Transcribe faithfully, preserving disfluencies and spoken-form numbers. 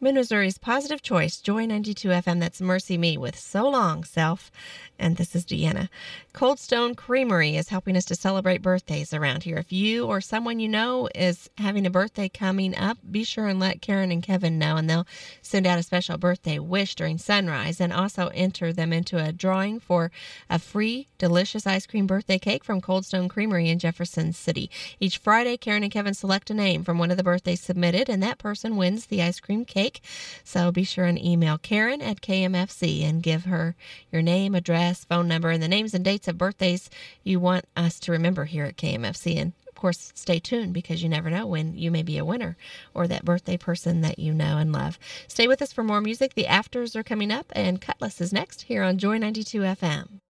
Missouri's positive choice, Joy ninety-two F M. That's Mercy Me with So Long, Self. And this is Deanna. Cold Stone Creamery is helping us to celebrate birthdays around here. If you or someone you know is having a birthday coming up, be sure and let Karen and Kevin know, and they'll send out a special birthday wish during sunrise and also enter them into a drawing for a free, delicious ice cream birthday cake from Cold Stone Creamery in Jefferson City. Each Friday, Karen and Kevin select a name from one of the birthdays submitted, and that person wins the ice cream cake. So be sure and email Karen at K M F C and give her your name, address, phone number, and the names and dates of birthdays you want us to remember here at K M F C. And of course, stay tuned because you never know when you may be a winner or that birthday person that you know and love. Stay with us for more music. The Afters are coming up, and Cutlass is next here on Joy ninety-two F M.